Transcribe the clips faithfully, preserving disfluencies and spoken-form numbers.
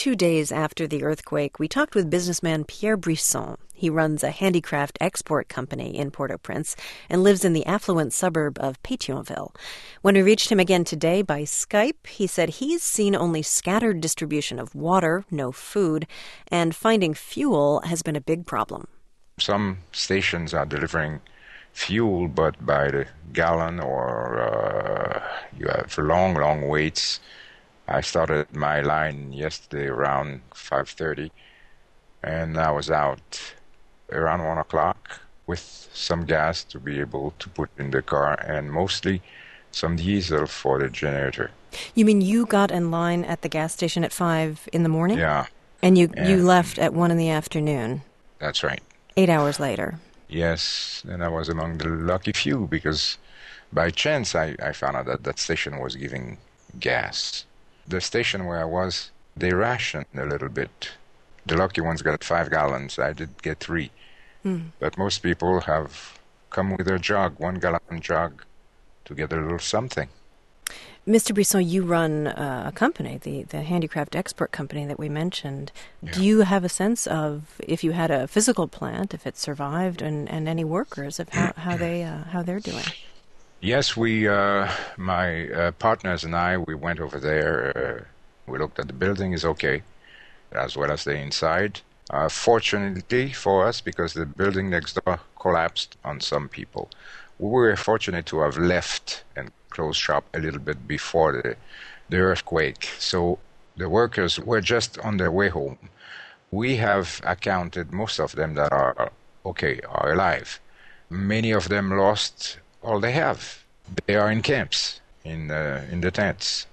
two days after the earthquake, we talked with businessman Pierre Brisson. He runs a handicraft export company in Port-au-Prince and lives in the affluent suburb of Pétionville. When we reached him again today by Skype, he said he's seen only scattered distribution of water, no food, and finding fuel has been a big problem. Some stations are delivering fuel, but by the gallon, or uh, you have long, long waits. I started my line yesterday around five thirty, and I was out around one o'clock with some gas to be able to put in the car, and mostly some diesel for the generator. You mean you got in line at the gas station at five in the morning? Yeah. And you, and you left at one in the afternoon? That's right. Eight hours later? Yes, and I was among the lucky few, because by chance I, I found out that that station was giving gas. The station where I was, they rationed a little bit. The lucky ones got five gallons. I did get three. Mm. But most people have come with their jug, one gallon jug, to get a little something. Mister Brisson, you run uh, a company, the, the handicraft export company that we mentioned. Yeah. Do you have a sense of, if you had a physical plant, if it survived, and, and any workers, of how, how, they, uh, how they're doing? Yes, we, uh, my uh, partners and I, we went over there. Uh, we looked at the building, is okay, as well as the inside. Uh, fortunately for us, because the building next door collapsed on some people, we were fortunate to have left and closed shop a little bit before the, the earthquake. So the workers were just on their way home. We have accounted most of them that are okay, are alive. Many of them lost all they have. They are in camps, in uh, in the tents.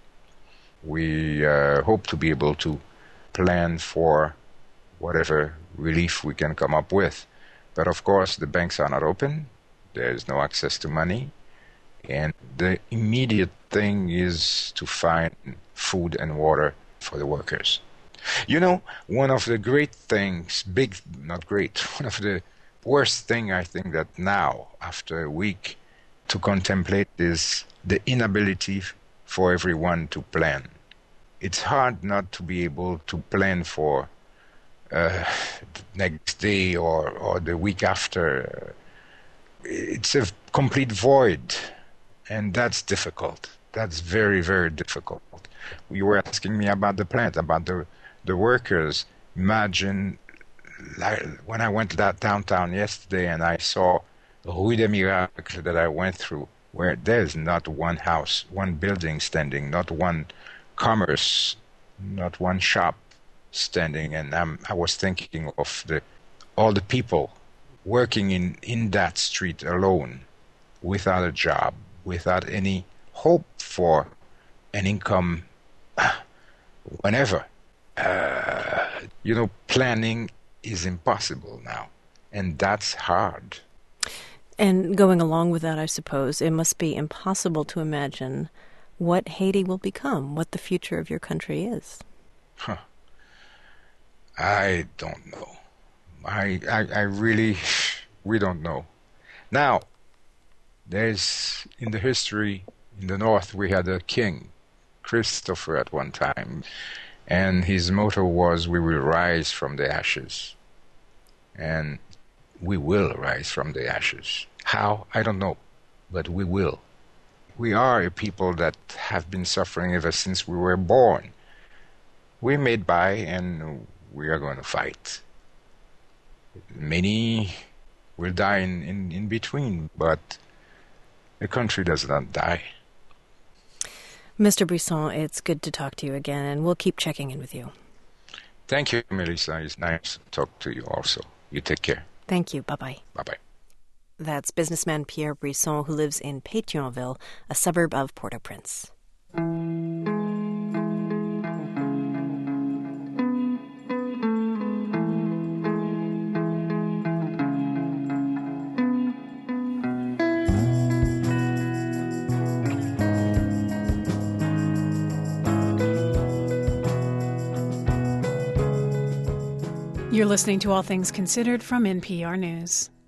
We uh, hope to be able to plan for whatever relief we can come up with. But of course, the banks are not open. There is no access to money. And the immediate thing is to find food and water for the workers. You know, one of the great things, big, not great, one of the worst thing I think that now, after a week, to contemplate is the inability for everyone to plan. It's hard not to be able to plan for uh, the next day or, or the week after. It's a complete void, and that's difficult. That's very, very difficult. You were asking me about the plant, about the, the workers. Imagine like, when I went that downtown yesterday and I saw Rue des Miracles that I went through, where there's not one house, one building standing, not one commerce, not one shop standing. And I'm, I was thinking of the all the people working in, in that street alone, without a job, without any hope for an income whenever. Uh, you know, planning is impossible now, and that's hard. And going along with that, I suppose, it must be impossible to imagine what Haiti will become, what the future of your country is. Huh. I don't know. I, I, I really, we don't know. Now, there's, in the history, in the North, we had a king, Christopher, at one time, and his motto was, we will rise from the ashes. And we will rise from the ashes. How? I don't know, but we will. We are a people that have been suffering ever since we were born. We made by, and we are going to fight. Many will die in, in, in between, but the country does not die. Mister Brisson, it's good to talk to you again, and we'll keep checking in with you. Thank you, Melissa. It's nice to talk to you also. You take care. Thank you. Bye-bye. Bye-bye. That's businessman Pierre Brisson, who lives in Pétionville, a suburb of Port-au-Prince. You're listening to All Things Considered from N P R News.